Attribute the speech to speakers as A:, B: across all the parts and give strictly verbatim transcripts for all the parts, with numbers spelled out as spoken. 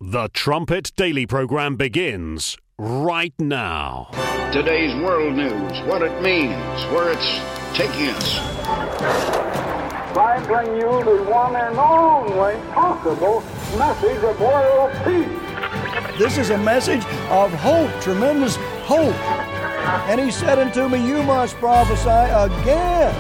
A: The Trumpet Daily program begins right now.
B: Today's world news, what it means, where it's taking us.
C: I bring you the one and only possible message of world peace.
D: This is a message of hope, tremendous hope. And he said unto me, you must prophesy again.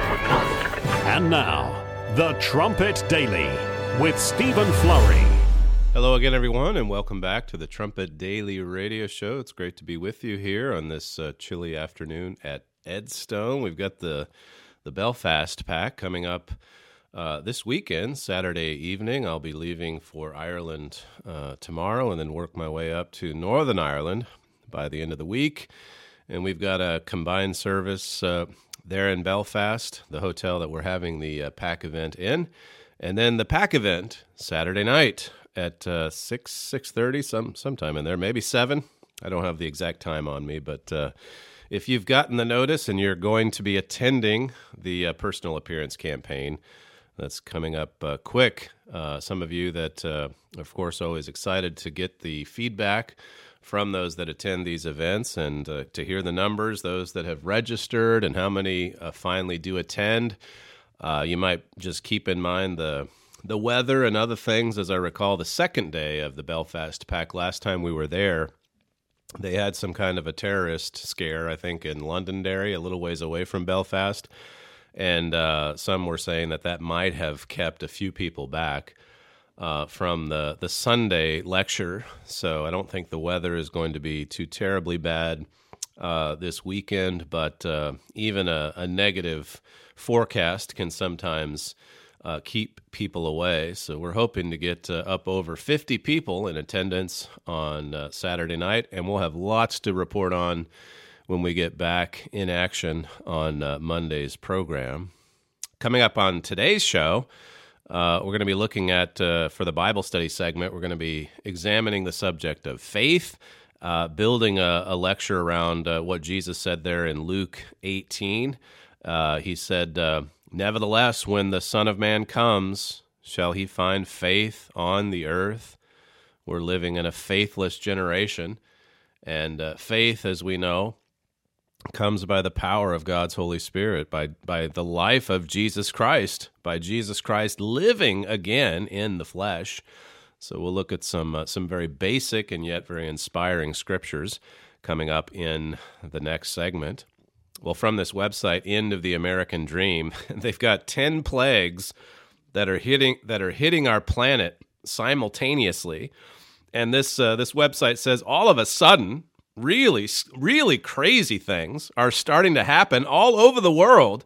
A: And now, The Trumpet Daily with Stephen Flurry.
E: Hello again, everyone, and welcome back to the Trumpet Daily Radio Show. It's great to be with you here on this uh, chilly afternoon at Edstone. We've got the the Belfast Pack coming up uh, this weekend, Saturday evening. I'll be leaving for Ireland uh, tomorrow and then work my way up to Northern Ireland by the end of the week. And we've got a combined service uh, there in Belfast, the hotel that we're having the uh, Pack event in. And then the Pack event Saturday night at uh, six, six thirty, some sometime in there, maybe seven. I don't have the exact time on me, but uh, if you've gotten the notice and you're going to be attending the uh, personal appearance campaign that's coming up uh, quick, uh, some of you that, uh, of course, always excited to get the feedback from those that attend these events and uh, to hear the numbers, those that have registered and how many uh, finally do attend. Uh, you might just keep in mind the the weather and other things. As I recall, the second day of the Belfast Pack, last time we were there, they had some kind of a terrorist scare, I think, in Londonderry, a little ways away from Belfast. And uh, some were saying that that might have kept a few people back uh, from the, the Sunday lecture. So I don't think the weather is going to be too terribly bad uh, this weekend, but uh, even a, a negative forecast can sometimes Uh, keep people away. So we're hoping to get uh, up over fifty people in attendance on uh, Saturday night, and we'll have lots to report on when we get back in action on uh, Monday's program. Coming up on today's show, uh, we're going to be looking at, uh, for the Bible study segment, we're going to be examining the subject of faith, uh, building a, a lecture around uh, what Jesus said there in Luke eighteen. Uh, he said, uh, nevertheless, when the Son of Man comes, shall he find faith on the earth? We're living in a faithless generation, and uh, faith, as we know, comes by the power of God's Holy Spirit, by, by the life of Jesus Christ, by Jesus Christ living again in the flesh. So we'll look at some uh, some very basic and yet very inspiring scriptures coming up in the next segment. Well, from this website, End of the American Dream, they've got ten plagues that are hitting that are hitting our planet simultaneously, and this uh, this website says all of a sudden, really, really crazy things are starting to happen all over the world.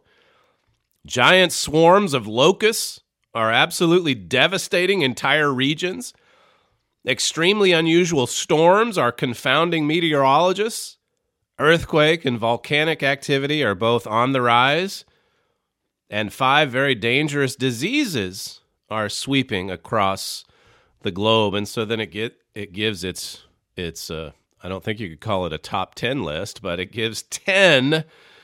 E: Giant swarms of locusts are absolutely devastating entire regions. Extremely unusual storms are confounding meteorologists. Earthquake and volcanic activity are both on the rise, and five very dangerous diseases are sweeping across the globe. And so then it get it gives its its uh, I don't think you could call it a top ten list, but it gives ten,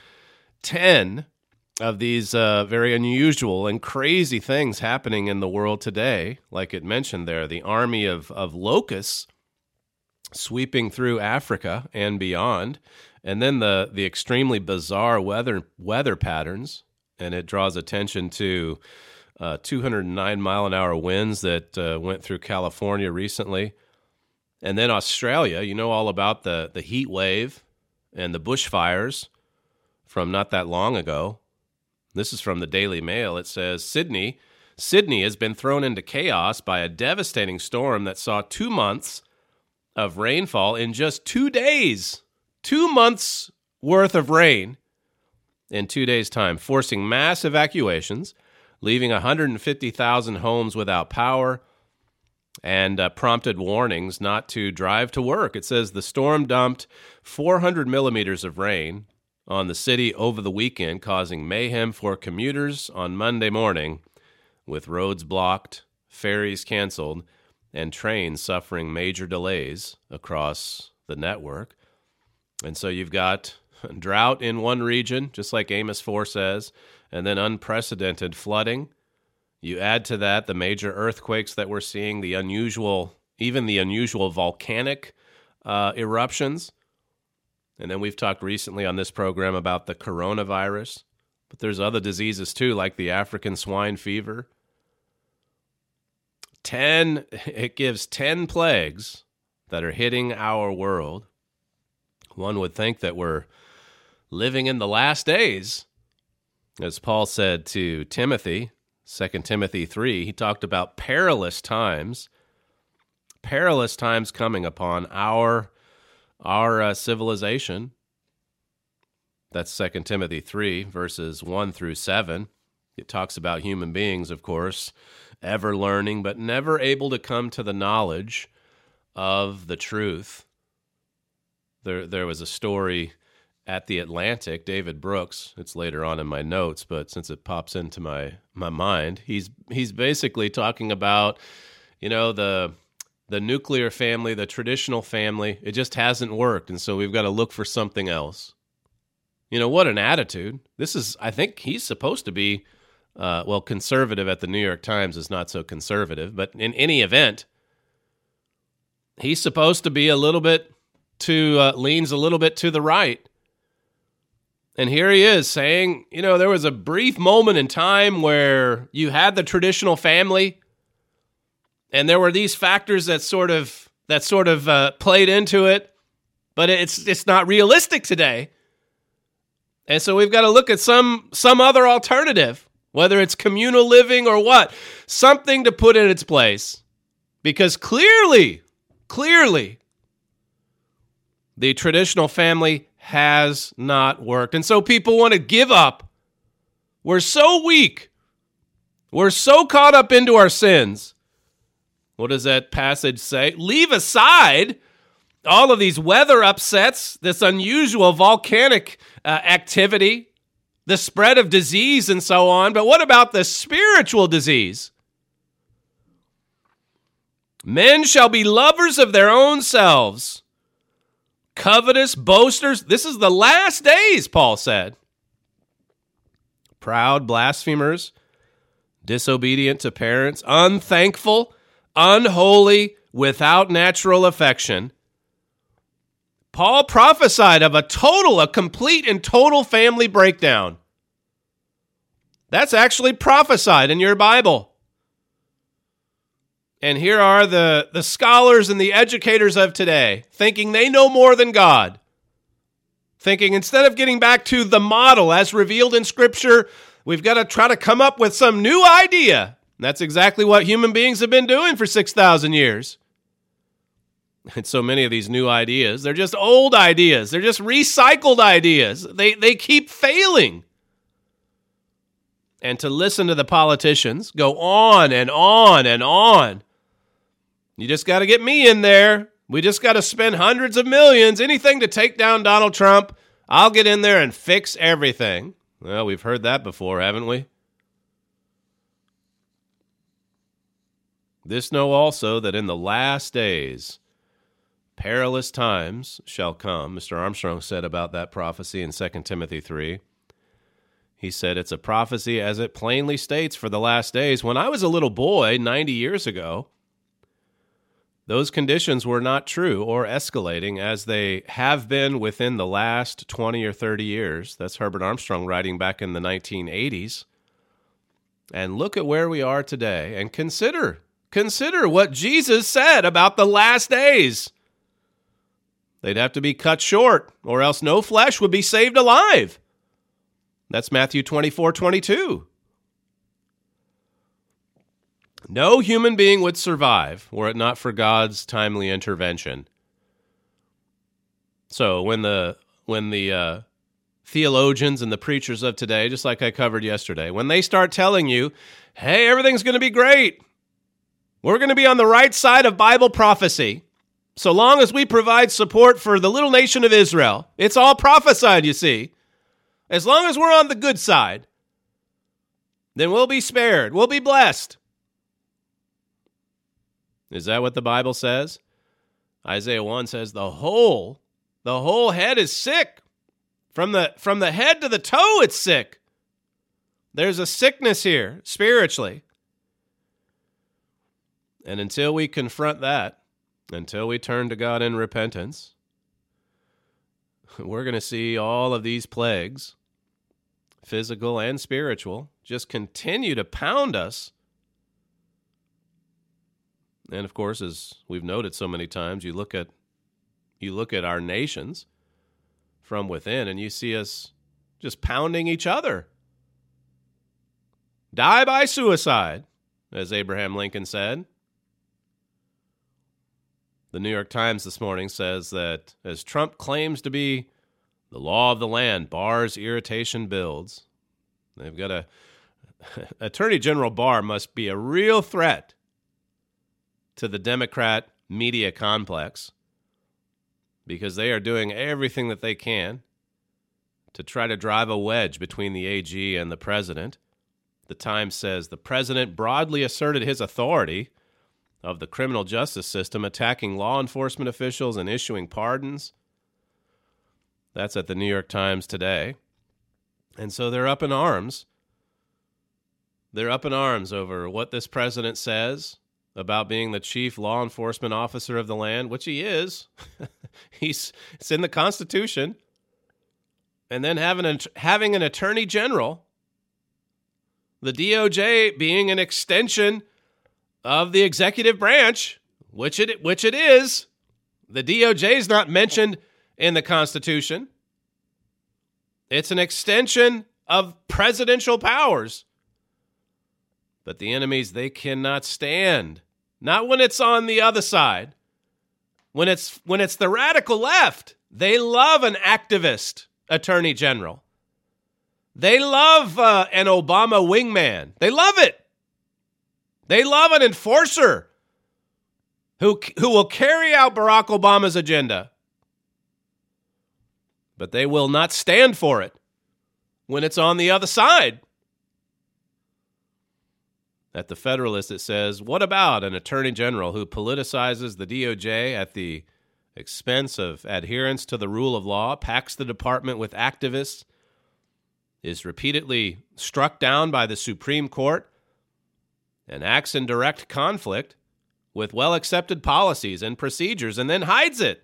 E: ten of these uh, very unusual and crazy things happening in the world today. Like it mentioned there, the army of of locusts sweeping through Africa and beyond, and then the the extremely bizarre weather weather patterns, and it draws attention to uh, two hundred nine mile an hour winds that uh, went through California recently, and then Australia. You know all about the the heat wave and the bushfires from not that long ago. This is from the Daily Mail. It says Sydney Sydney has been thrown into chaos by a devastating storm that saw two months of rainfall in just two days. Two months worth of rain in two days' time, forcing mass evacuations, leaving one hundred fifty thousand homes without power, and uh, prompted warnings not to drive to work. It says the storm dumped four hundred millimeters of rain on the city over the weekend, causing mayhem for commuters on Monday morning, with roads blocked, ferries canceled, and trains suffering major delays across the network. And so you've got drought in one region, just like Amos four says, and then unprecedented flooding. You add to that the major earthquakes that we're seeing, the unusual even the unusual volcanic uh, eruptions. And then we've talked recently on this program about the coronavirus, but there's other diseases too, like the African swine fever. Ten, it gives ten plagues that are hitting our world. One would think that we're living in the last days. As Paul said to Timothy, Second Timothy three, he talked about perilous times, perilous times coming upon our Our uh, civilization. That's Second Timothy three, verses one through seven. It talks about human beings, of course, ever learning, but never able to come to the knowledge of the truth. There, there was a story at the Atlantic, David Brooks, it's later on in my notes, but since it pops into my, my mind, he's he's basically talking about, you know, the... the nuclear family, the traditional family, it just hasn't worked, and so we've got to look for something else. You know, what an attitude. This is, I think he's supposed to be, uh, well, conservative at the New York Times is not so conservative, but in any event, he's supposed to be a little bit to, uh, leans a little bit to the right. And here he is saying, you know, there was a brief moment in time where you had the traditional family, and there were these factors that sort of that sort of uh, played into it, but it's it's not realistic today. And so we've got to look at some some other alternative, whether it's communal living or what, something to put in its place. Because clearly, clearly, the traditional family has not worked. And so people want to give up. We're so weak. We're so caught up into our sins. What does that passage say? Leave aside all of these weather upsets, this unusual volcanic uh, activity, the spread of disease and so on. But what about the spiritual disease? Men shall be lovers of their own selves, covetous, boasters. This is the last days, Paul said. Proud, blasphemers, disobedient to parents, unthankful, unholy, without natural affection. Paul prophesied of a total, a complete and total family breakdown. That's actually prophesied in your Bible. And here are the, the scholars and the educators of today, thinking they know more than God. Thinking instead of getting back to the model as revealed in Scripture, we've got to try to come up with some new idea. And that's exactly what human beings have been doing for six thousand years. And so many of these new ideas, they're just old ideas. They're just recycled ideas. They, they keep failing. And to listen to the politicians go on and on and on. You just got to get me in there. We just got to spend hundreds of millions, anything to take down Donald Trump. I'll get in there and fix everything. Well, we've heard that before, haven't we? This know also that in the last days, perilous times shall come. Mister Armstrong said about that prophecy in Second Timothy three. He said it's a prophecy as it plainly states for the last days. When I was a little boy ninety years ago, those conditions were not true or escalating as they have been within the last twenty or thirty years. That's Herbert Armstrong writing back in the nineteen eighties. And look at where we are today and consider Consider what Jesus said about the last days. They'd have to be cut short, or else no flesh would be saved alive. That's Matthew twenty-four twenty-two. No human being would survive were it not for God's timely intervention. So when the when the uh, theologians and the preachers of today, just like I covered yesterday, when they start telling you, hey, everything's going to be great, we're going to be on the right side of Bible prophecy, so long as we provide support for the little nation of Israel. It's all prophesied, you see. As long as we're on the good side, then we'll be spared. We'll be blessed. Is that what the Bible says? Isaiah one says the whole, the whole head is sick. From the, from the head to the toe, it's sick. There's a sickness here, spiritually. And until we confront that, until we turn to God in repentance, we're going to see all of these plagues, physical and spiritual, just continue to pound us. And of course, as we've noted so many times, you look at you look at our nations from within and you see us just pounding each other. Die by suicide, as Abraham Lincoln said. The New York Times this morning says that as Trump claims to be the law of the land, Barr's irritation builds. They've got a Attorney General Barr must be a real threat to the Democrat media complex because they are doing everything that they can to try to drive a wedge between the A G and the president. The Times says the president broadly asserted his authority of the criminal justice system, attacking law enforcement officials and issuing pardons. That's at the New York Times today. And so they're up in arms. They're up in arms over what this president says about being the chief law enforcement officer of the land, which he is. He's it's in the Constitution. And then having an, having an attorney general, the D O J being an extension of the executive branch, which it which it is. The D O J is not mentioned in the Constitution. It's an extension of presidential powers. But the enemies, they cannot stand. Not when it's on the other side. When it's when it's the radical left, they love an activist attorney general. They love uh, an Obama wingman. They love it. They love an enforcer who who will carry out Barack Obama's agenda. But they will not stand for it when it's on the other side. At the Federalist, it says, what about an attorney general who politicizes the D O J at the expense of adherence to the rule of law, packs the department with activists, is repeatedly struck down by the Supreme Court, and acts in direct conflict with well-accepted policies and procedures, and then hides it?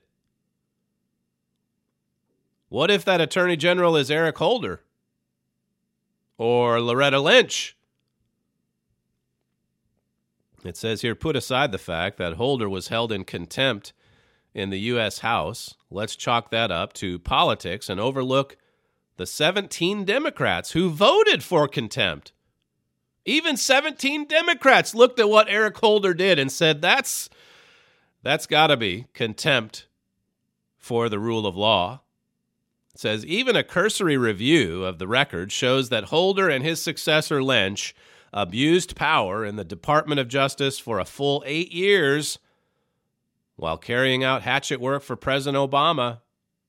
E: What if that attorney general is Eric Holder or Loretta Lynch? It says here, put aside the fact that Holder was held in contempt in the U S House. Let's chalk that up to politics and overlook the seventeen Democrats who voted for contempt. Even seventeen Democrats looked at what Eric Holder did and said, that's, that's got to be contempt for the rule of law. It says, even a cursory review of the record shows that Holder and his successor Lynch abused power in the Department of Justice for a full eight years while carrying out hatchet work for President Obama.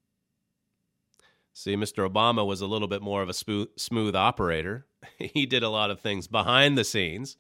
E: See, Mister Obama was a little bit more of a smooth, smooth operator. He did a lot of things behind the scenes,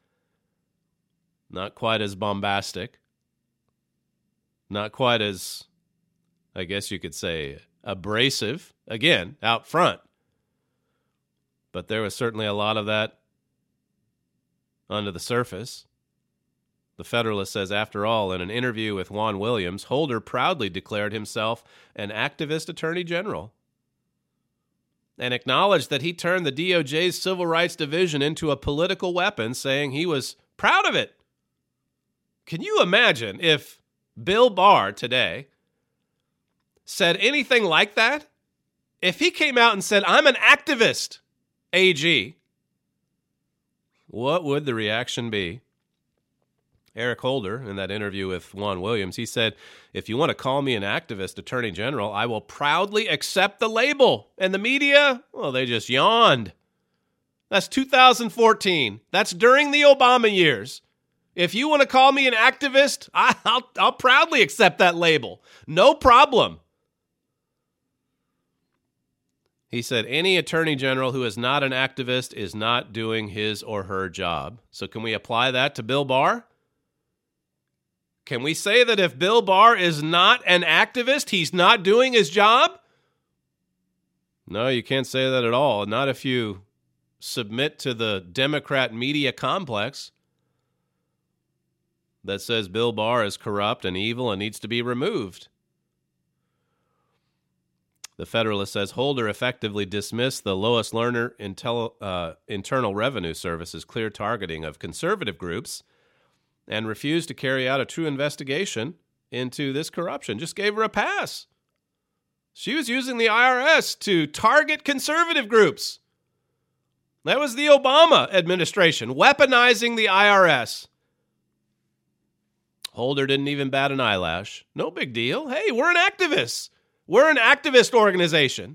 E: not quite as bombastic, not quite as, I guess you could say, abrasive, again, out front. But there was certainly a lot of that under the surface. The Federalist says, after all, in an interview with Juan Williams, Holder proudly declared himself an activist attorney general and acknowledged that he turned the D O J's Civil Rights Division into a political weapon, saying he was proud of it. Can you imagine if Bill Barr today said anything like that? If he came out and said, I'm an activist, A G, what would the reaction be? Eric Holder, in that interview with Juan Williams, he said, if you want to call me an activist attorney general, I will proudly accept the label. And the media, well, they just yawned. That's two thousand fourteen. That's during the Obama years. If you want to call me an activist, I, I'll, I'll proudly accept that label. No problem. He said, any attorney general who is not an activist is not doing his or her job. So can we apply that to Bill Barr? Can we say that if Bill Barr is not an activist, he's not doing his job? No, you can't say that at all. Not if you submit to the Democrat media complex. that says Bill Barr is corrupt and evil and needs to be removed. The Federalist says Holder effectively dismissed the Lois Lerner Intel, uh, Internal Revenue Service's clear targeting of conservative groups and refused to carry out a true investigation into this corruption. Just gave her a pass. She was using the I R S to target conservative groups. That was the Obama administration, weaponizing the I R S. Holder didn't even bat an eyelash. No big deal. Hey, we're an activist. We're an activist organization.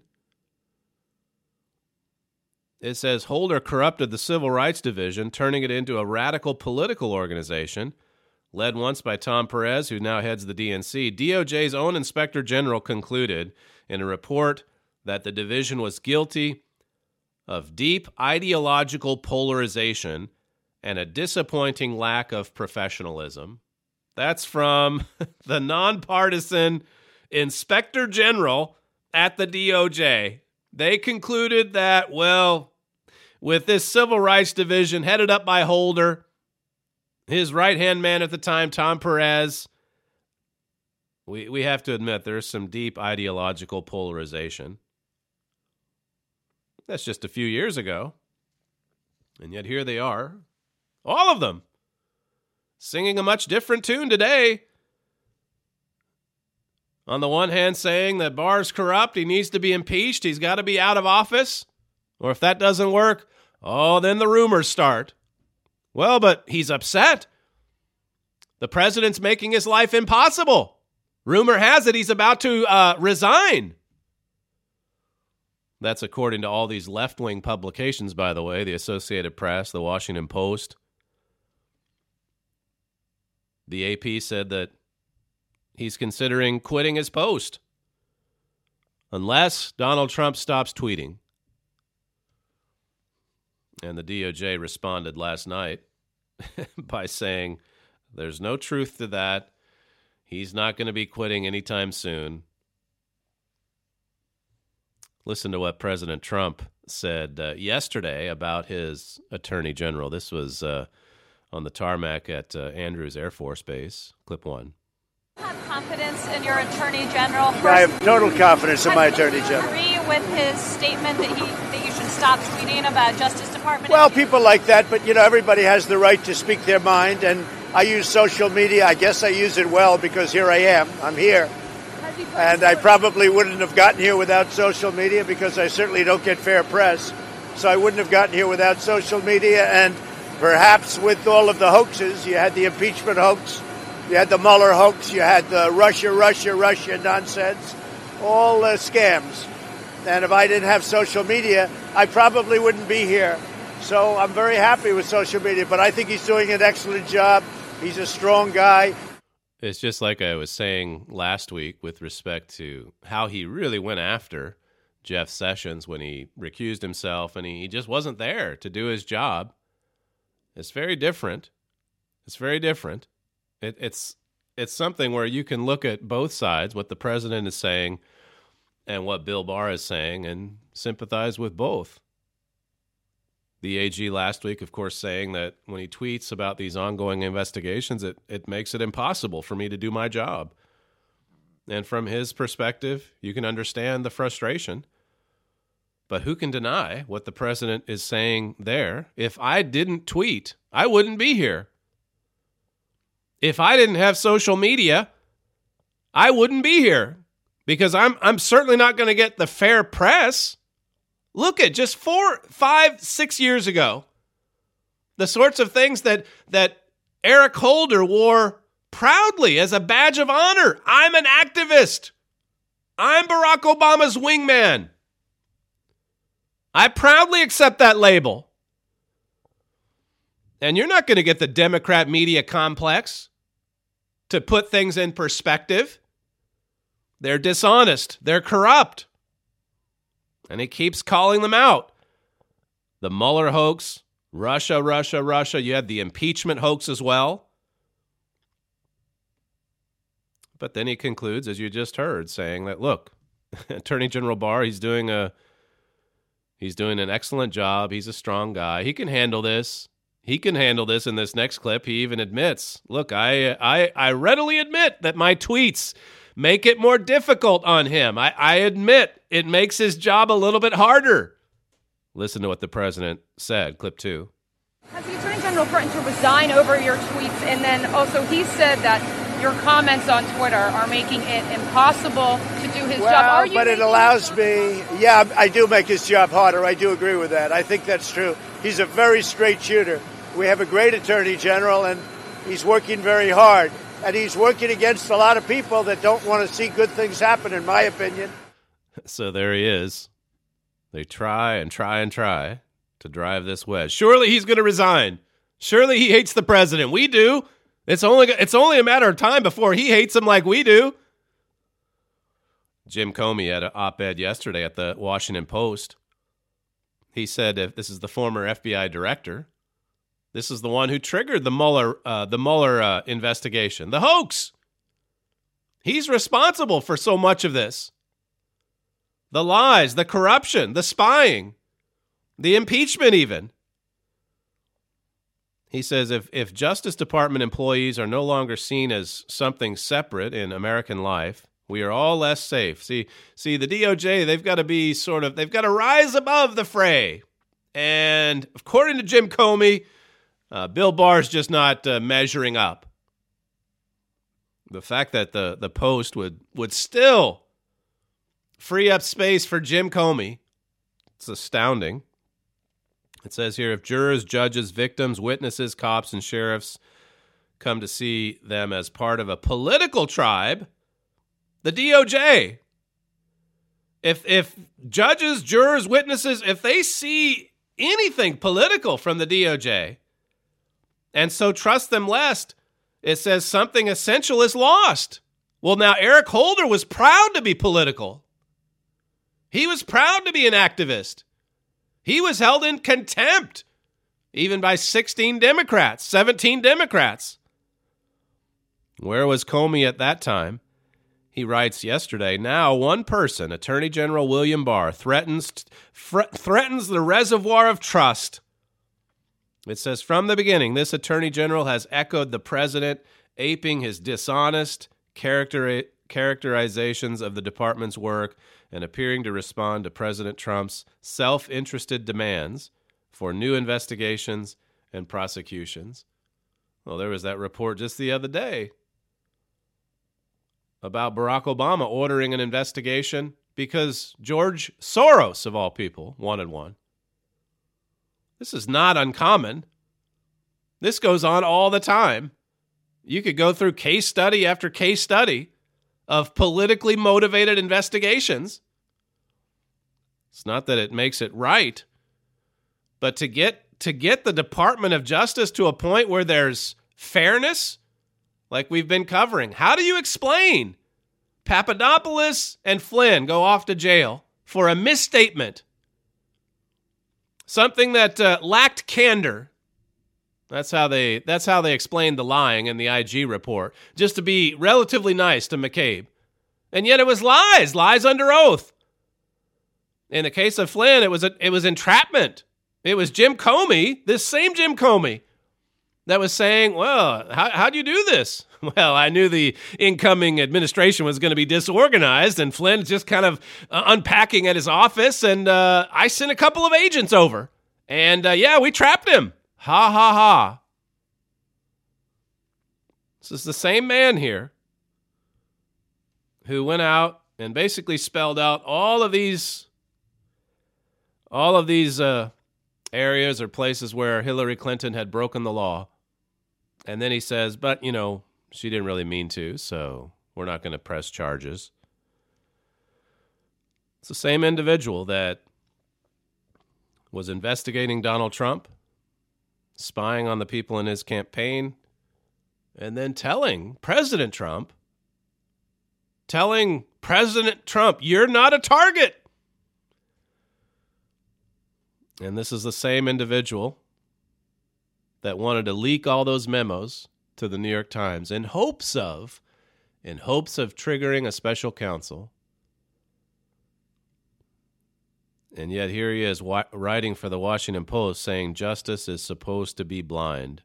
E: It says Holder corrupted the Civil Rights Division, turning it into a radical political organization, led once by Tom Perez, who now heads the D N C. D O J's own Inspector General concluded in a report that the division was guilty of deep ideological polarization and a disappointing lack of professionalism. That's from the nonpartisan Inspector General at the D O J. They concluded that, well, with this Civil Rights Division headed up by Holder, his right-hand man at the time, Tom Perez, we, we have to admit there's some deep ideological polarization. That's just a few years ago. And yet here they are, all of them, singing a much different tune today. On the one hand, saying that Barr's corrupt, he needs to be impeached, he's got to be out of office. Or if that doesn't work, oh, then the rumors start. Well, but he's upset. The president's making his life impossible. Rumor has it he's about to uh, resign. That's according to all these left-wing publications, by the way, the Associated Press, the Washington Post. The A P said that he's considering quitting his post unless Donald Trump stops tweeting. And the D O J responded last night by saying there's no truth to that. He's not going to be quitting anytime soon. Listen to what President Trump said uh, yesterday about his attorney general. This was uh, on the tarmac at uh, Andrews Air Force Base. Clip one.
F: Have confidence in your attorney general? First,
G: I have total confidence in my attorney general.
F: Agree with his statement that he that you should stop tweeting about Justice Department?
G: Well, people like that, but you know, everybody has the right to speak their mind, and I use social media. I guess I use it well because here I am. I'm here. And I probably wouldn't have gotten here without social media because I certainly don't get fair press. So I wouldn't have gotten here without social media. And perhaps with all of the hoaxes, you had the impeachment hoax, you had the Mueller hoax, you had the Russia, Russia, Russia nonsense, all uh, scams. And if I didn't have social media, I probably wouldn't be here. So I'm very happy with social media, but I think he's doing an excellent job. He's a strong guy.
E: It's just like I was saying last week with respect to how he really went after Jeff Sessions when he recused himself and he, he just wasn't there to do his job. It's very different. It's very different. It, it's it's something where you can look at both sides, what the president is saying and what Bill Barr is saying, and sympathize with both. The A G last week, of course, saying that when he tweets about these ongoing investigations, it, it makes it impossible for me to do my job. And from his perspective, you can understand the frustration. But who can deny what the president is saying there? If I didn't tweet, I wouldn't be here. If I didn't have social media, I wouldn't be here. Because I'm I'm certainly not going to get the fair press. Look at just four, five, six years ago, the sorts of things that that Eric Holder wore proudly as a badge of honor. I'm an activist. I'm Barack Obama's wingman. I proudly accept that label. And you're not going to get the Democrat media complex to put things in perspective. They're dishonest. They're corrupt. And he keeps calling them out. The Mueller hoax, Russia, Russia, Russia. You had the impeachment hoax as well. But then he concludes, as you just heard, saying that, look, Attorney General Barr, he's doing a he's doing an excellent job. He's a strong guy. He can handle this. He can handle this in this next clip. He even admits, look, I I, I readily admit that my tweets make it more difficult on him. I, I admit it makes his job a little bit harder. Listen to what the president said. Clip two.
H: Has the Attorney General threatened to resign over your tweets? And then also he said that your comments on Twitter are making it impossible to do his
G: well,
H: job. Are you
G: but it allows me, yeah, I do make his job harder. I do agree with that. I think that's true. He's a very straight shooter. We have a great Attorney General, and he's working very hard. And he's working against a lot of people that don't want to see good things happen, in my opinion.
E: So there he is. They try and try and try to drive this wedge. Surely he's going to resign. Surely he hates the president. We do. It's only it's only a matter of time before he hates him like we do. Jim Comey had an op-ed yesterday at the Washington Post. He said, if this is the former F B I director, this is the one who triggered the Mueller uh, the Mueller uh, investigation, the hoax. He's responsible for so much of this. The lies, the corruption, the spying, the impeachment even. He says if, if Justice Department employees are no longer seen as something separate in American life, we are all less safe. See, see, the D O J, they've got to be sort of, they've got to rise above the fray. And according to Jim Comey, uh, Bill Barr's just not uh, measuring up. The fact that the, the Post would, would still free up space for Jim Comey, it's astounding. It says here, if jurors, judges, victims, witnesses, cops, and sheriffs come to see them as part of a political tribe, the D O J, if if judges, jurors, witnesses, if they see anything political from the D O J and so trust them less, it says something essential is lost. Well, now Eric Holder was proud to be political. He was proud to be an activist. He was held in contempt, even by sixteen Democrats, seventeen Democrats. Where was Comey at that time? He writes yesterday, now one person, Attorney General William Barr, threatens, fr- threatens the reservoir of trust. It says, from the beginning, this Attorney General has echoed the president, aping his dishonest character- characterizations of the department's work and appearing to respond to President Trump's self-interested demands for new investigations and prosecutions. Well, there was that report just the other day about Barack Obama ordering an investigation because George Soros, of all people, wanted one. This is not uncommon. This goes on all the time. You could go through case study after case study of politically motivated investigations. It's not that it makes it right, but to get to get the Department of Justice to a point where there's fairness, like we've been covering. How do you explain Papadopoulos and Flynn go off to jail for a misstatement? Something that uh, lacked candor. That's how they that's how they explained the lying in the I G report, just to be relatively nice to McCabe. And yet it was lies, lies under oath. In the case of Flynn, it was a, it was entrapment. It was Jim Comey, this same Jim Comey, that was saying, well, how how do you do this? Well, I knew the incoming administration was going to be disorganized, and Flynn's just kind of uh, unpacking at his office, and uh, I sent a couple of agents over. And, uh, yeah, we trapped him. Ha, ha, ha. This is the same man here who went out and basically spelled out all of these, all of these uh, areas or places where Hillary Clinton had broken the law. And then he says, but, you know, she didn't really mean to, so we're not going to press charges. It's the same individual that was investigating Donald Trump, spying on the people in his campaign, and then telling President Trump, telling President Trump, you're not a target. And this is the same individual that wanted to leak all those memos to the New York Times in hopes of, in hopes of triggering a special counsel. And yet here he is wa- writing for the Washington Post saying justice is supposed to be blind.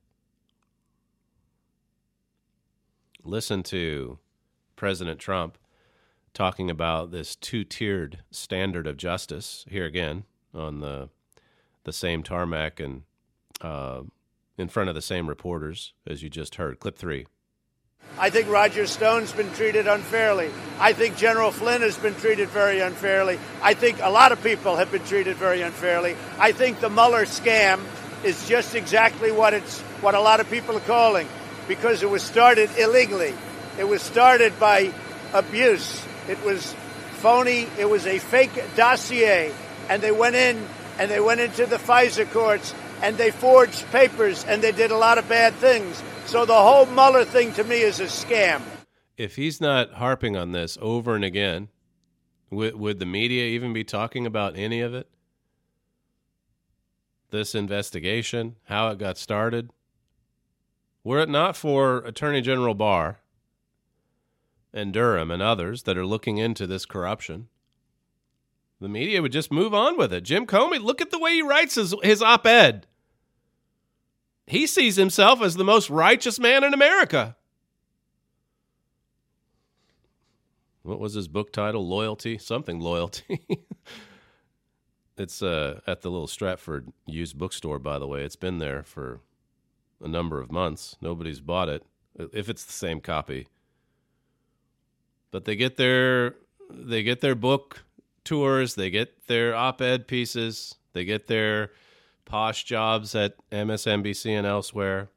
E: Listen to President Trump talking about this two-tiered standard of justice here again on the the same tarmac and uh, in front of the same reporters as you just heard. Clip three.
G: I think Roger Stone's been treated unfairly. I think General Flynn has been treated very unfairly. I think a lot of people have been treated very unfairly. I think the Mueller scam is just exactly what it's what a lot of people are calling, because it was started illegally. It was started by abuse. It was phony. It was a fake dossier. And they went in and they went into the FISA courts and they forged papers and they did a lot of bad things. So the whole Mueller thing to me is a scam.
E: If he's not harping on this over and again, would, would the media even be talking about any of it? This investigation, how it got started? Were it not for Attorney General Barr and Durham and others that are looking into this corruption, the media would just move on with it. Jim Comey, look at the way he writes his, his op-ed. He sees himself as the most righteous man in America. What was his book title? Loyalty? Something Loyalty. It's uh, at the little Stratford used bookstore, by the way. It's been there for a number of months. Nobody's bought it, if it's the same copy. But they get their they get their book tours, they get their op-ed pieces, they get their posh jobs at M S N B C and elsewhere.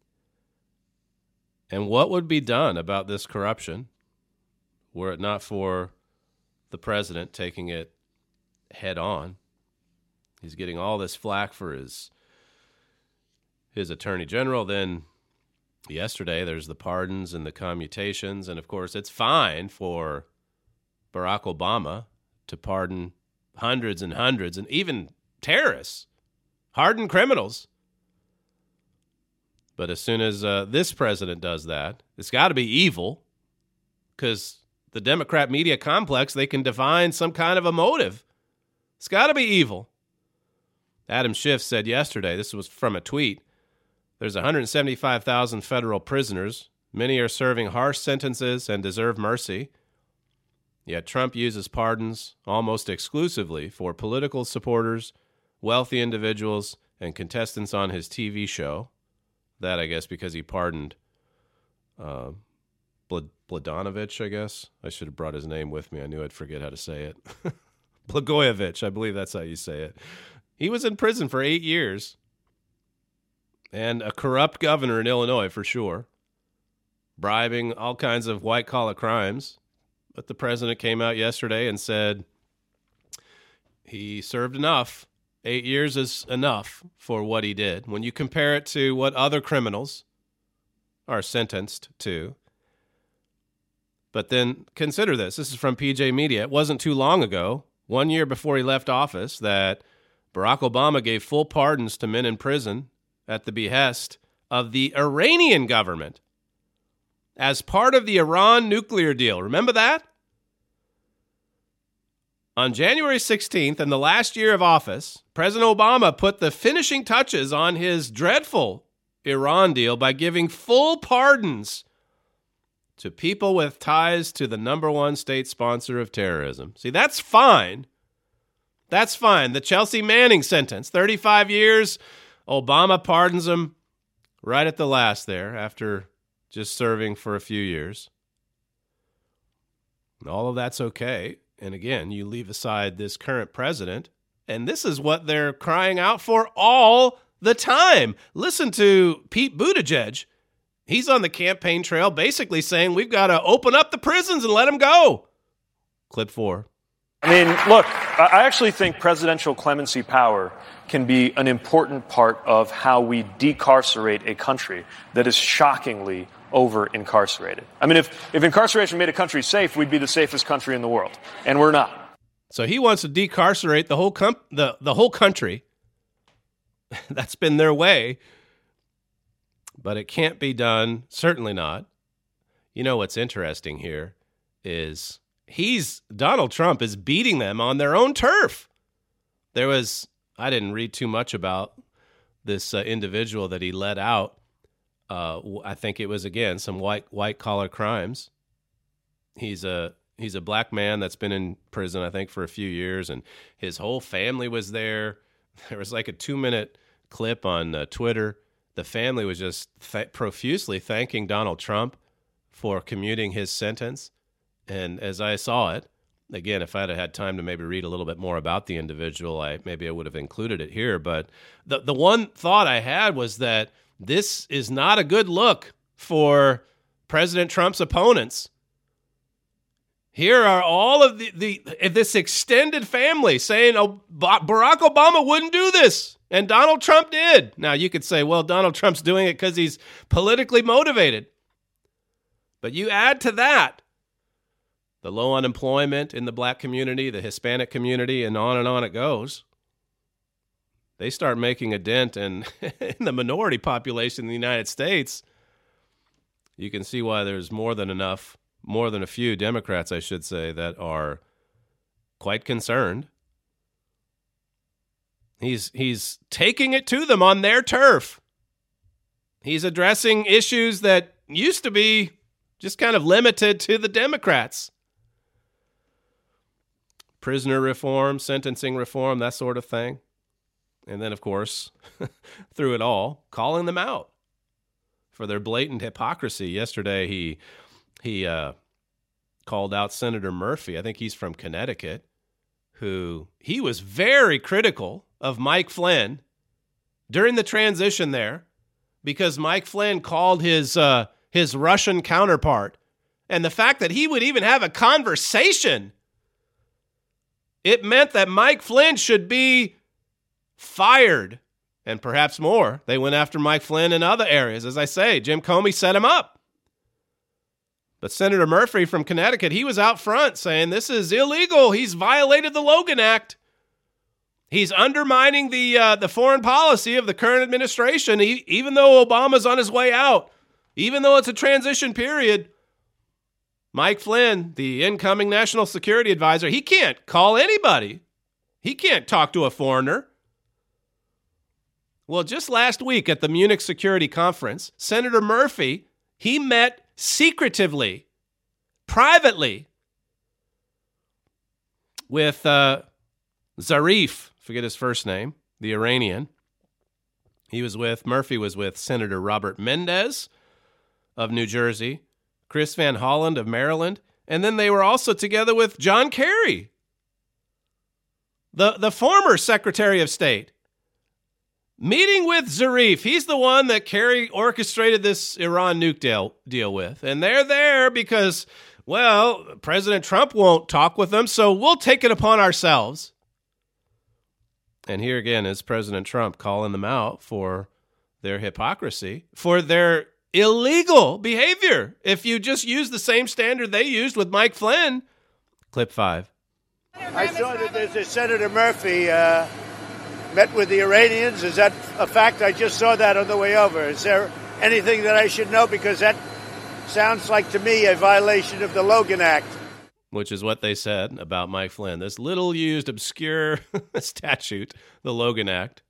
E: And what would be done about this corruption were it not for the president taking it head on? He's getting all this flack for his his attorney general. Then yesterday there's the pardons and the commutations. And, of course, it's fine for Barack Obama to pardon hundreds and hundreds and even terrorists, hardened criminals. But as soon as uh, this president does that, it's got to be evil, because the Democrat media complex, they can define some kind of a motive. It's got to be evil. Adam Schiff said yesterday, this was from a tweet, there's one hundred seventy-five thousand federal prisoners. Many are serving harsh sentences and deserve mercy. Yet Trump uses pardons almost exclusively for political supporters, wealthy individuals, and contestants on his T V show. That, I guess, because he pardoned uh, Blad- Blagojevich, I guess. I should have brought his name with me. I knew I'd forget how to say it. Blagojevich, I believe that's how you say it. He was in prison for eight years. And a corrupt governor in Illinois, for sure. Bribing all kinds of white-collar crimes. But the president came out yesterday and said he served enough. Eight years is enough for what he did. When you compare it to what other criminals are sentenced to. But then consider this. This is from P J Media. It wasn't too long ago, one year before he left office, that Barack Obama gave full pardons to men in prison at the behest of the Iranian government as part of the Iran nuclear deal. Remember that? On January sixteenth, in the last year of office, President Obama put the finishing touches on his dreadful Iran deal by giving full pardons to people with ties to the number one state sponsor of terrorism. See, that's fine. That's fine. The Chelsea Manning sentence, thirty-five years, Obama pardons him right at the last there after just serving for a few years. And all of that's okay. And again, you leave aside this current president, and this is what they're crying out for all the time. Listen to Pete Buttigieg. He's on the campaign trail basically saying we've got to open up the prisons and let them go. Clip four.
I: I mean, look, I actually think presidential clemency power can be an important part of how we decarcerate a country that is shockingly over-incarcerated. I mean, if, if incarceration made a country safe, we'd be the safest country in the world, and we're not.
E: So he wants to decarcerate the whole com- the, the whole country. That's been their way. But it can't be done, certainly not. You know what's interesting here is he's Donald Trump is beating them on their own turf. There was, I didn't read too much about this uh, individual that he let out. Uh, I think it was, again, some white white collar crimes. He's a he's a black man that's been in prison, I think, for a few years, and his whole family was there. There was like a two minute clip on uh, Twitter. The family was just th- profusely thanking Donald Trump for commuting his sentence. And as I saw it, again, if I'd have had time to maybe read a little bit more about the individual, I maybe I would have included it here. But the the one thought I had was that this is not a good look for President Trump's opponents. Here are all of the, the this extended family saying, oh, Barack Obama wouldn't do this, and Donald Trump did. Now, you could say, well, Donald Trump's doing it because he's politically motivated. But you add to that the low unemployment in the black community, the Hispanic community, and on and on it goes. They start making a dent in, in the minority population in the United States. You can see why there's more than enough, more than a few Democrats, I should say, that are quite concerned. He's he's taking it to them on their turf. He's addressing issues that used to be just kind of limited to the Democrats. Prisoner reform, sentencing reform, that sort of thing. And then, of course, through it all, calling them out for their blatant hypocrisy. Yesterday, he he uh, called out Senator Murphy. I think he's from Connecticut, who he was very critical of Mike Flynn during the transition there, because Mike Flynn called his uh, his Russian counterpart, and the fact that he would even have a conversation, it meant that Mike Flynn should be fired, and perhaps more. They went after Mike Flynn in other areas. As I say, Jim Comey set him up. But Senator Murphy from Connecticut, he was out front saying this is illegal. He's violated the Logan Act. He's undermining the uh, the foreign policy of the current administration, he, even though Obama's on his way out, even though it's a transition period. Mike Flynn, the incoming national security advisor, he can't call anybody. He can't talk to a foreigner. Well, just last week at the Munich Security Conference, Senator Murphy, he met secretively, privately, with uh, Zarif, forget his first name, the Iranian. He was with, Murphy was with Senator Robert Mendez of New Jersey, Chris Van Hollen of Maryland, and then they were also together with John Kerry, the, the former Secretary of State. Meeting with Zarif. He's the one that Kerry orchestrated this Iran nuke deal, deal with. And they're there because, well, President Trump won't talk with them, so we'll take it upon ourselves. And here again is President Trump calling them out for their hypocrisy, for their illegal behavior. If you just use the same standard they used with Mike Flynn. Clip five.
G: I saw that there's a Senator Murphy uh met with the Iranians. Is that a fact? I just saw that on the way over. Is there anything that I should know? Because that sounds like to me a violation of the Logan Act.
E: Which is what they said about Mike Flynn. This little used obscure statute, the Logan Act.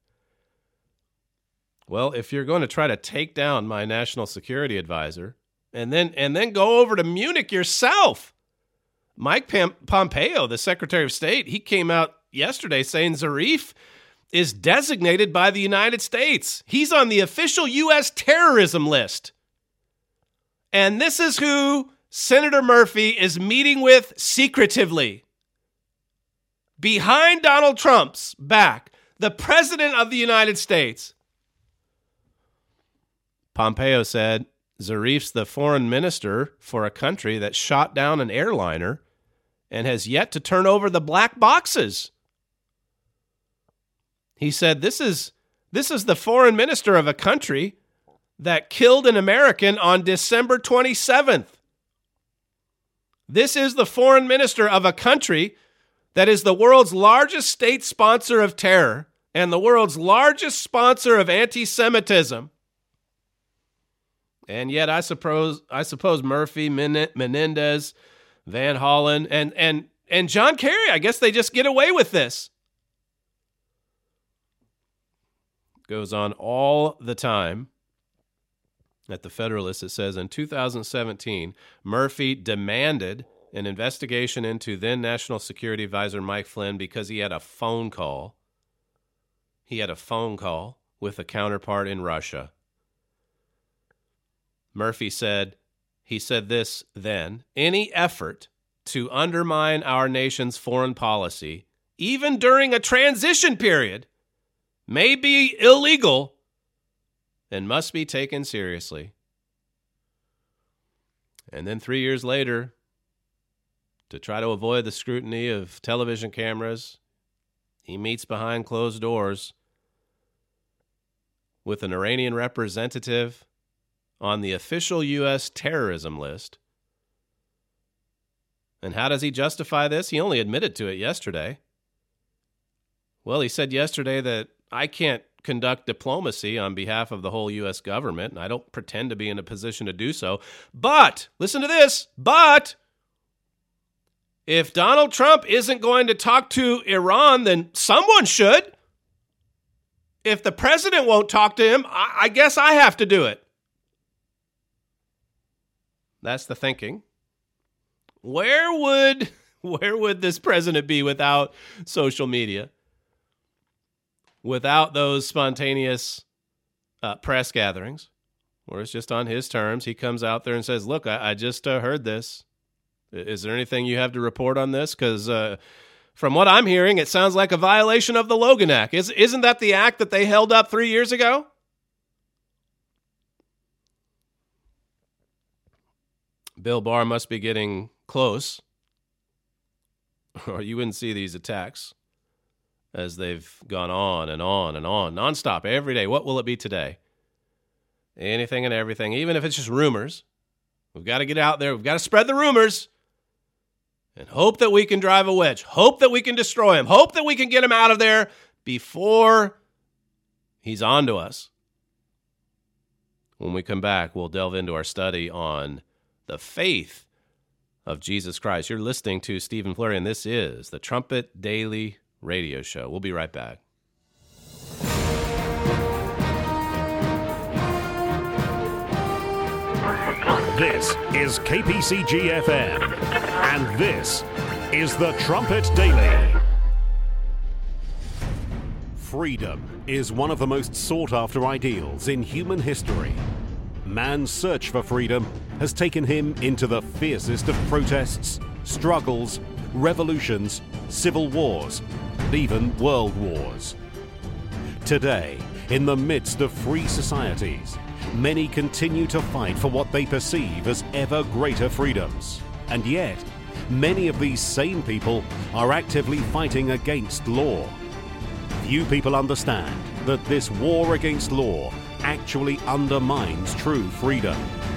E: Well, if you're going to try to take down my national security advisor and then and then go over to Munich yourself, Mike Pam- Pompeo, the Secretary of State, he came out yesterday saying Zarif is designated by the United States. He's on the official U S terrorism list. And this is who Senator Murphy is meeting with secretively. Behind Donald Trump's back, the President of the United States. Pompeo said Zarif's the foreign minister for a country that shot down an airliner and has yet to turn over the black boxes. He said, this is this is the foreign minister of a country that killed an American on December twenty-seventh. This is the foreign minister of a country that is the world's largest state sponsor of terror and the world's largest sponsor of anti-Semitism. And yet I suppose I suppose Murphy, Men- Menendez, Van Hollen, and, and, and John Kerry, I guess they just get away with this. goes on all the time. At the Federalist, it says, in two thousand seventeen, Murphy demanded an investigation into then National Security Advisor Mike Flynn because he had a phone call. He had a phone call with a counterpart in Russia. Murphy said, he said this then, any effort to undermine our nation's foreign policy, even during a transition period, may be illegal and must be taken seriously. And then three years later, to try to avoid the scrutiny of television cameras, he meets behind closed doors with an Iranian representative on the official U S terrorism list. And how does he justify this? He only admitted to it yesterday. Well, he said yesterday that I can't conduct diplomacy on behalf of the whole U S government, and I don't pretend to be in a position to do so. But, listen to this, but if Donald Trump isn't going to talk to Iran, then someone should. If the president won't talk to him, I, I guess I have to do it. That's the thinking. Where would, where would this president be without social media? Without those spontaneous uh, press gatherings, where it's just on his terms, he comes out there and says, look, I, I just uh, heard this. Is there anything you have to report on this? Because uh, from what I'm hearing, it sounds like a violation of the Logan Act. Is, isn't that the act that they held up three years ago? Bill Barr must be getting close, or you wouldn't see these attacks as they've gone on and on and on, nonstop, every day. What will it be today? Anything and everything, even if it's just rumors. We've got to get out there. We've got to spread the rumors and hope that we can drive a wedge. Hope that we can destroy him. Hope that we can get him out of there before he's on to us. When we come back, we'll delve into our study on the faith of Jesus Christ. You're listening to Stephen Flurry, and this is the Trumpet Daily Radio Show. We'll be right back.
A: This is K P C G F M, and this is the Trumpet Daily. Freedom is one of the most sought-after ideals in human history. Man's search for freedom has taken him into the fiercest of protests, struggles, revolutions, civil wars, and even world wars. Today, in the midst of free societies, many continue to fight for what they perceive as ever greater freedoms. And yet, many of these same people are actively fighting against law. Few people understand that this war against law actually undermines true freedom.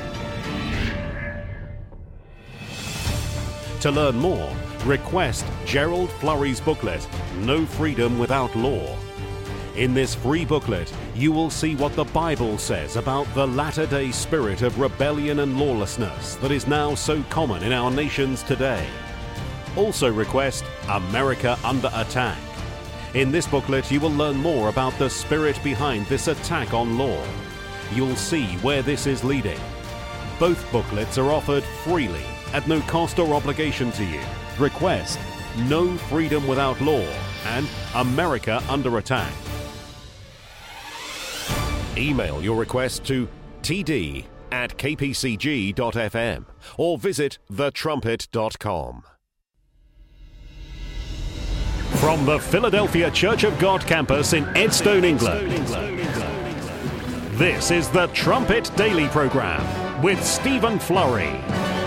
A: To learn more, request Gerald Flurry's booklet, No Freedom Without Law. In this free booklet, you will see what the Bible says about the latter-day spirit of rebellion and lawlessness that is now so common in our nations today. Also request America Under Attack. In this booklet, you will learn more about the spirit behind this attack on law. You'll see where this is leading. Both booklets are offered freely at no cost or obligation to you. Request No Freedom Without Law and America Under Attack. Email your request to t d at k p c g dot f m or visit the trumpet dot com. From the Philadelphia Church of God campus in Edstone, England, this is the Trumpet Daily Program with Stephen Flurry.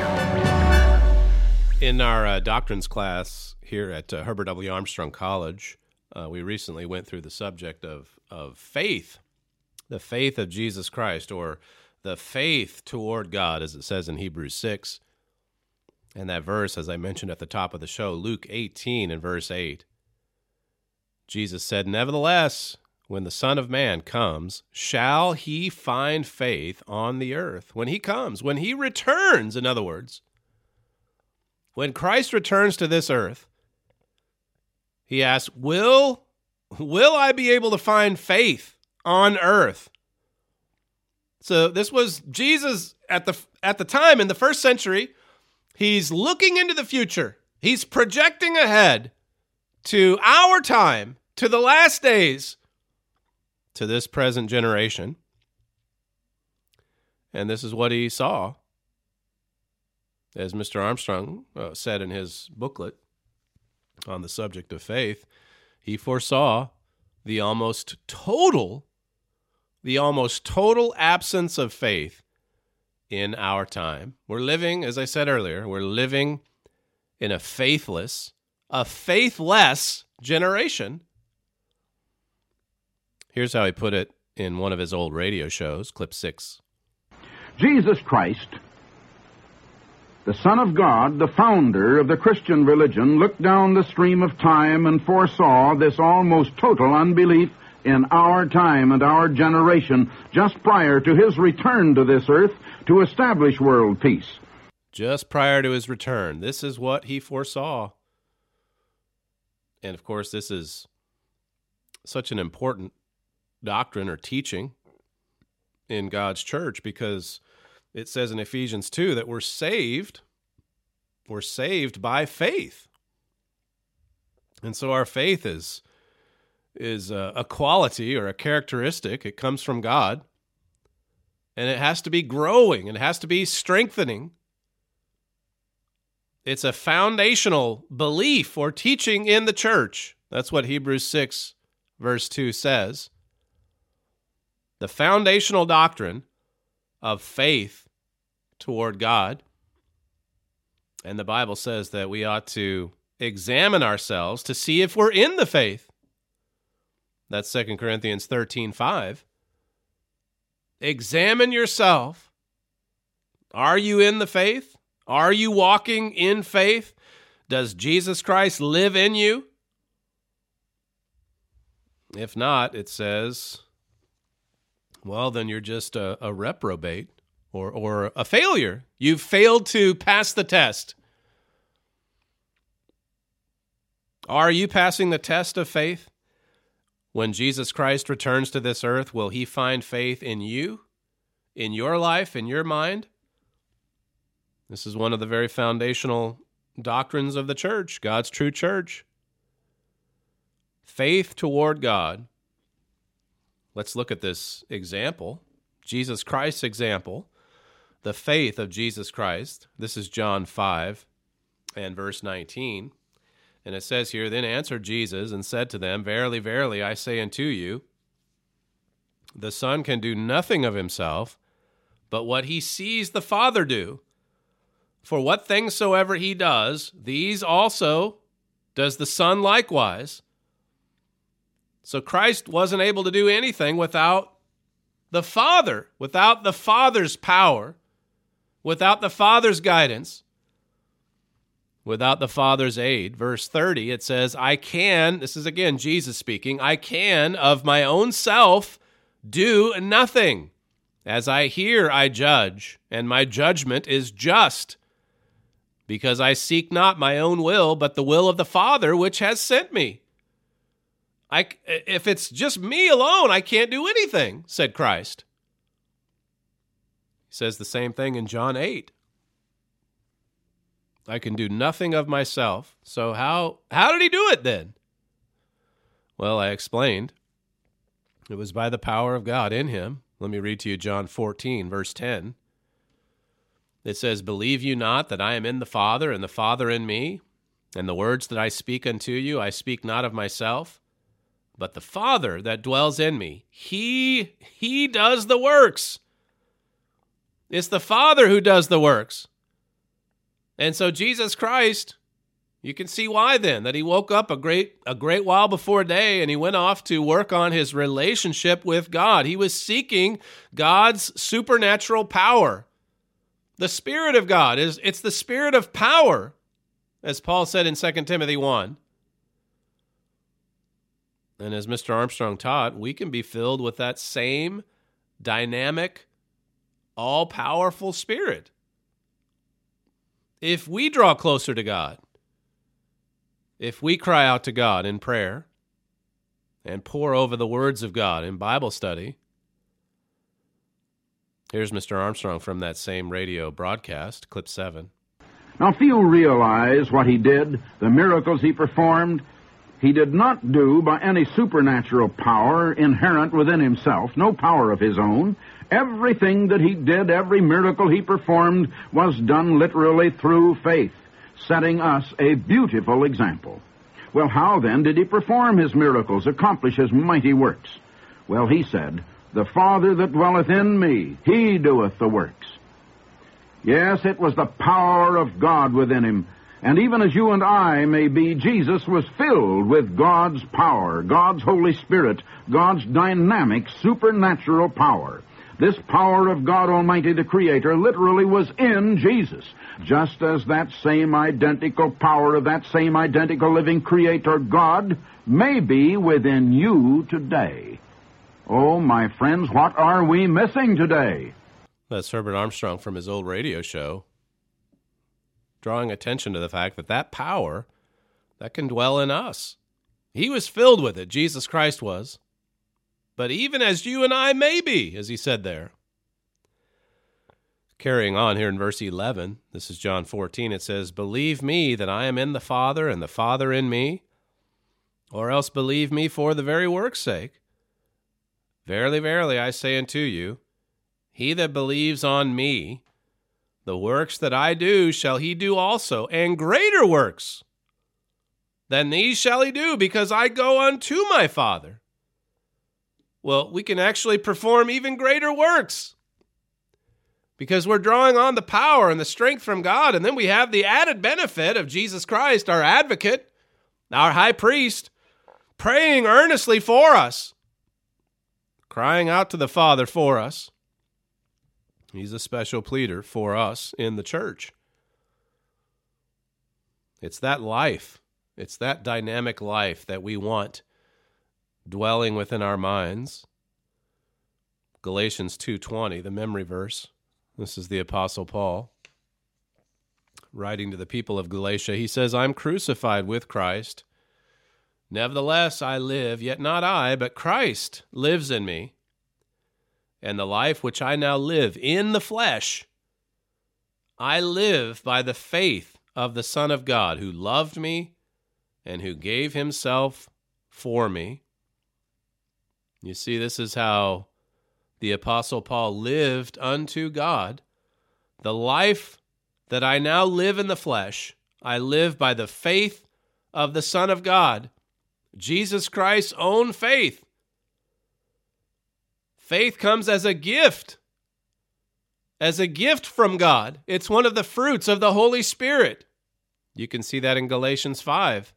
E: In our uh, doctrines class here at uh, Herbert W. Armstrong College, uh, we recently went through the subject of, of faith, the faith of Jesus Christ, or the faith toward God, as it says in Hebrews six. And that verse, as I mentioned at the top of the show, Luke eighteen and verse eight. Jesus said, "Nevertheless, when the Son of Man comes, shall he find faith on the earth?" When he comes, when he returns, in other words, when Christ returns to this earth, he asks, will, will I be able to find faith on earth. So this was Jesus at the at the time in the first century. He's looking into the future. He's projecting ahead to our time, to the last days, to this present generation. And this is what he saw. As Mister Armstrong uh, said in his booklet on the subject of faith, he foresaw the almost total, the almost total absence of faith in our time. We're living, as I said earlier, we're living in a faithless, a faithless generation. Here's how he put it in one of his old radio shows, clip six.
J: Jesus Christ, the Son of God, the founder of the Christian religion, looked down the stream of time and foresaw this almost total unbelief in our time and our generation just prior to his return to this earth to establish world peace.
E: Just prior to his return. This is what he foresaw. And of course, this is such an important doctrine or teaching in God's church, because it says in Ephesians two that we're saved, we're saved by faith. And so our faith is, is a, a quality or a characteristic. It comes from God, and it has to be growing. It has to be strengthening. It's a foundational belief or teaching in the church. That's what Hebrews six, verse two says. The foundational doctrine of faith toward God. And the Bible says that we ought to examine ourselves to see if we're in the faith. That's Second Corinthians thirteen five. Examine yourself. Are you in the faith? Are you walking in faith? Does Jesus Christ live in you? If not, it says, well, then you're just a, a reprobate or, or a failure. You've failed to pass the test. Are you passing the test of faith? When Jesus Christ returns to this earth, will he find faith in you, in your life, in your mind? This is one of the very foundational doctrines of the church, God's true church. Faith toward God. Let's look at this example, Jesus Christ's example, the faith of Jesus Christ. This is John five and verse nineteen. And it says here, then answered Jesus and said to them, verily, verily, I say unto you, the Son can do nothing of himself, but what he sees the Father do. For what things soever he does, these also does the Son likewise. So Christ wasn't able to do anything without the Father, without the Father's power, without the Father's guidance, without the Father's aid. Verse thirty, it says, I can, this is again Jesus speaking, I can of my own self do nothing. As I hear, I judge, and my judgment is just, because I seek not my own will, but the will of the Father which has sent me. I, if it's just me alone, I can't do anything, said Christ. He says the same thing in John eight. I can do nothing of myself. So how how did he do it then? Well, I explained. It was by the power of God in him. Let me read to you John fourteen, verse ten. It says, believe you not that I am in the Father, and the Father in me? And the words that I speak unto you, I speak not of myself, but the Father that dwells in me, he, he does the works. It's the Father who does the works. And so Jesus Christ, you can see why then, that he woke up a great, a great while before day and he went off to work on his relationship with God. He was seeking God's supernatural power. The Spirit of God, is it's the Spirit of power, as Paul said in Second Timothy one. And as Mister Armstrong taught, we can be filled with that same dynamic, all-powerful Spirit if we draw closer to God, if we cry out to God in prayer and pore over the words of God in Bible study. Here's Mister Armstrong from that same radio broadcast, clip seven.
J: Now, few realize what he did, the miracles he performed. He did not do by any supernatural power inherent within himself, no power of his own. Everything that he did, every miracle he performed, was done literally through faith, setting us a beautiful example. Well, how then did he perform his miracles, accomplish his mighty works? Well, he said, "The Father that dwelleth in me, he doeth the works." Yes, it was the power of God within him. And even as you and I may be, Jesus was filled with God's power, God's Holy Spirit, God's dynamic, supernatural power. This power of God Almighty, the Creator, literally was in Jesus, just as that same identical power of that same identical living Creator God may be within you today. Oh, my friends, what are we missing today?
E: That's Herbert Armstrong from his old radio show, drawing attention to the fact that that power, that can dwell in us. He was filled with it, Jesus Christ was. But even as you and I may be, as he said there. Carrying on here in verse eleven, this is John fourteen, it says, "Believe me that I am in the Father, and the Father in me, or else believe me for the very work's sake. Verily, verily, I say unto you, he that believes on me, the works that I do shall he do also, and greater works than these shall he do, because I go unto my Father." Well, we can actually perform even greater works because we're drawing on the power and the strength from God, and then we have the added benefit of Jesus Christ, our advocate, our high priest, praying earnestly for us, crying out to the Father for us. He's a special pleader for us in the church. It's that life, it's that dynamic life that we want dwelling within our minds. Galatians two twenty, the memory verse. This is the Apostle Paul writing to the people of Galatia. He says, "I'm crucified with Christ. Nevertheless I live, yet not I, but Christ lives in me. And the life which I now live in the flesh, I live by the faith of the Son of God, who loved me and who gave himself for me." You see, this is how the Apostle Paul lived unto God. "The life that I now live in the flesh, I live by the faith of the Son of God," Jesus Christ's own faith. Faith comes as a gift, as a gift from God. It's one of the fruits of the Holy Spirit. You can see that in Galatians five.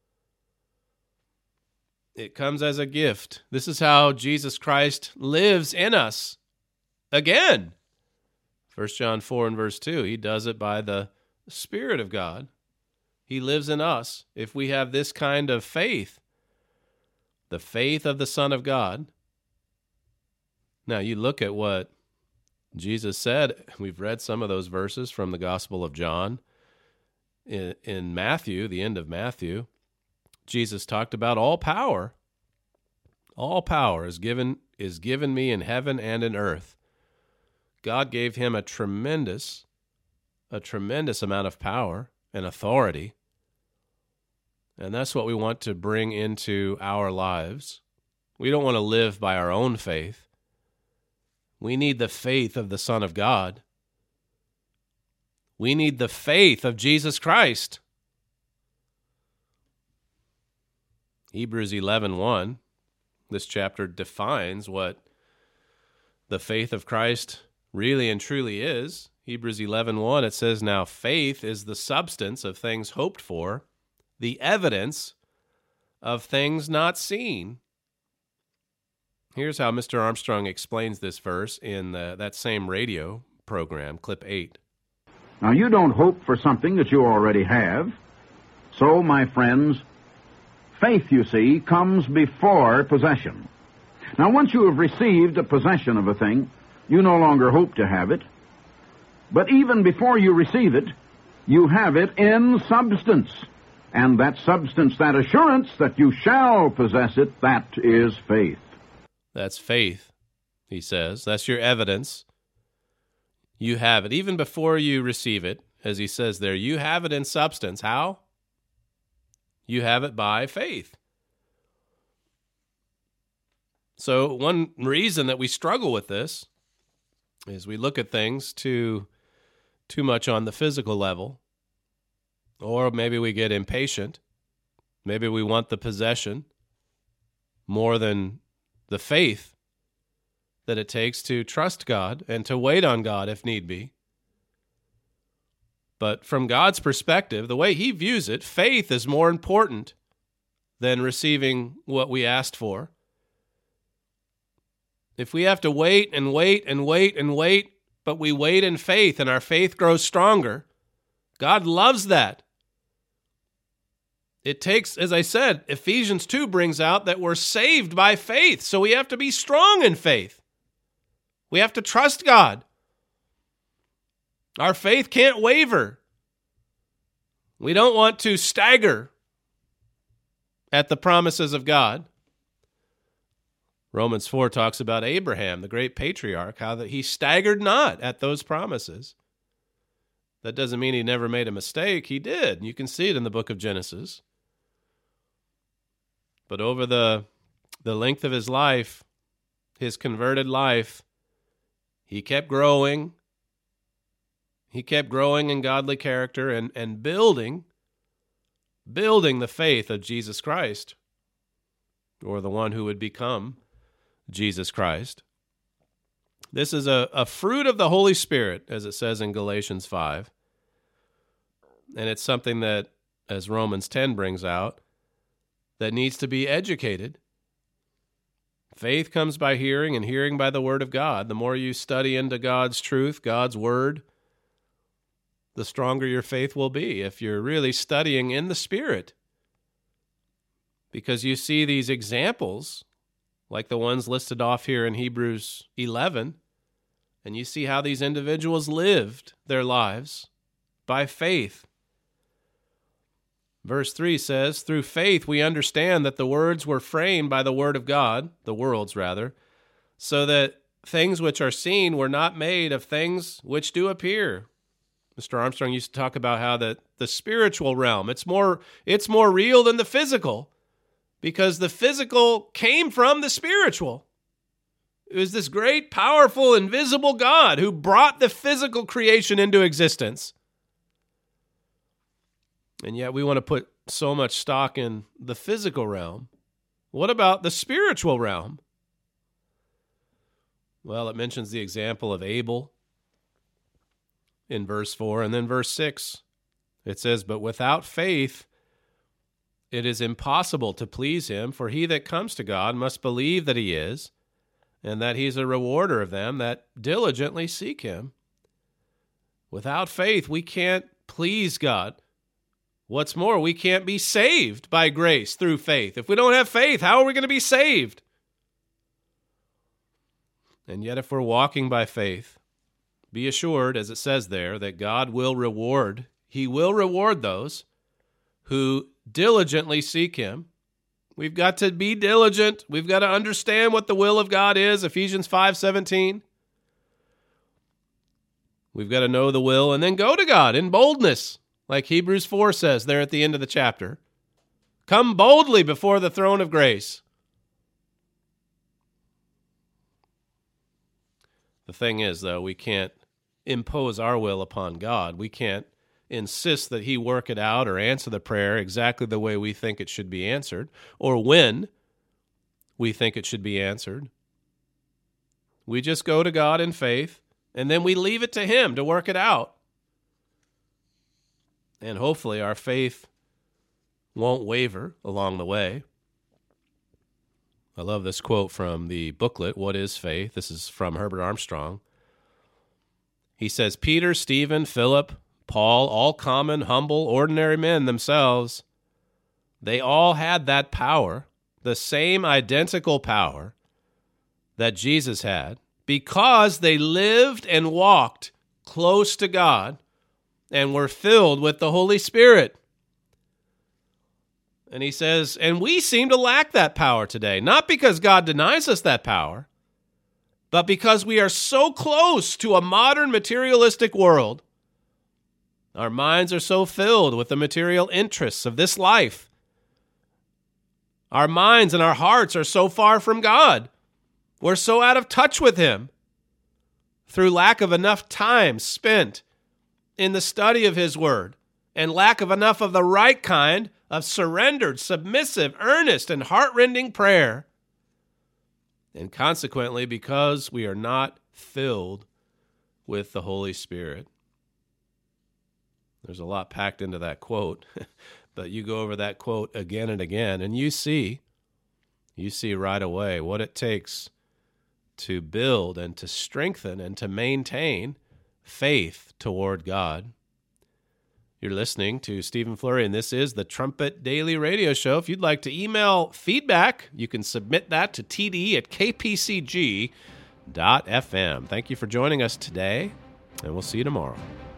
E: It comes as a gift. This is how Jesus Christ lives in us. Again, First John four and verse two, he does it by the Spirit of God. He lives in us if we have this kind of faith, the faith of the Son of God. Now, you look at what Jesus said. We've read some of those verses from the Gospel of John. In, in Matthew, the end of Matthew, Jesus talked about all power. All power is given is given me in heaven and in earth. God gave him a tremendous, a tremendous amount of power and authority. And that's what we want to bring into our lives. We don't want to live by our own faith. We need the faith of the Son of God. We need the faith of Jesus Christ. Hebrews eleven one, this chapter defines what the faith of Christ really and truly is. Hebrews eleven one, it says, "Now faith is the substance of things hoped for, the evidence of things not seen." Here's how Mister Armstrong explains this verse in the, that same radio program, clip eight.
J: Now, you don't hope for something that you already have. So, my friends, faith, you see, comes before possession. Now, once you have received a possession of a thing, you no longer hope to have it. But even before you receive it, you have it in substance. And that substance, that assurance that you shall possess it, that is faith.
E: That's faith, he says. That's your evidence. You have it. Even before you receive it, as he says there, you have it in substance. How? You have it by faith. So one reason that we struggle with this is we look at things too, too much on the physical level, or maybe we get impatient. Maybe we want the possession more than the faith that it takes to trust God and to wait on God if need be. But from God's perspective, the way he views it, faith is more important than receiving what we asked for. If we have to wait and wait and wait and wait, but we wait in faith and our faith grows stronger, God loves that. It takes, as I said, Ephesians two brings out that we're saved by faith, so we have to be strong in faith. We have to trust God. Our faith can't waver. We don't want to stagger at the promises of God. Romans four talks about Abraham, the great patriarch, how that he staggered not at those promises. That doesn't mean he never made a mistake. He did. You can see it in the book of Genesis. But over the, the length of his life, his converted life, he kept growing. He kept growing in godly character and, and building, building the faith of Jesus Christ, or the one who would become Jesus Christ. This is a, a fruit of the Holy Spirit, as it says in Galatians five. And it's something that, as Romans ten brings out, that needs to be educated. Faith comes by hearing, and hearing by the Word of God. The more you study into God's truth, God's Word, the stronger your faith will be if you're really studying in the Spirit. Because you see these examples, like the ones listed off here in Hebrews eleven, and you see how these individuals lived their lives by faith. Verse three says, through faith we understand that the words were framed by the word of God, the worlds rather, so that things which are seen were not made of things which do appear. Mister Armstrong used to talk about how that the spiritual realm, it's more, it's more real than the physical, because the physical came from the spiritual. It was this great, powerful, invisible God who brought the physical creation into existence. And yet we want to put so much stock in the physical realm. What about the spiritual realm? Well, it mentions the example of Abel in verse four, and then verse six. It says, but without faith it is impossible to please him, for he that comes to God must believe that he is, and that he's a rewarder of them that diligently seek him. Without faith, we can't please God. What's more, we can't be saved by grace through faith. If we don't have faith, how are we going to be saved? And yet if we're walking by faith, be assured, as it says there, that God will reward. He will reward those who diligently seek him. We've got to be diligent. We've got to understand what the will of God is, Ephesians five seventeen. We've got to know the will and then go to God in boldness, like Hebrews four says there at the end of the chapter. Come boldly before the throne of grace. The thing is, though, we can't impose our will upon God. We can't insist that he work it out or answer the prayer exactly the way we think it should be answered, or when we think it should be answered. We just go to God in faith, and then we leave it to him to work it out. And hopefully our faith won't waver along the way. I love this quote from the booklet, What is Faith? This is from Herbert Armstrong. He says, Peter, Stephen, Philip, Paul, all common, humble, ordinary men themselves, they all had that power, the same identical power that Jesus had, because they lived and walked close to God and were filled with the Holy Spirit. And he says, and we seem to lack that power today, not because God denies us that power, but because we are so close to a modern materialistic world. Our minds are so filled with the material interests of this life. Our minds and our hearts are so far from God. We're so out of touch with Him through lack of enough time spent in the study of His Word and lack of enough of the right kind of surrendered, submissive, earnest, and heart-rending prayer. And consequently, because we are not filled with the Holy Spirit. There's a lot packed into that quote, but you go over that quote again and again, and you see, you see right away what it takes to build and to strengthen and to maintain faith toward God. You're listening to Stephen Flurry, and this is the Trumpet Daily Radio Show. If you'd like to email feedback, you can submit that to T D at k p c g dot f m. Thank you for joining us today, and we'll see you tomorrow.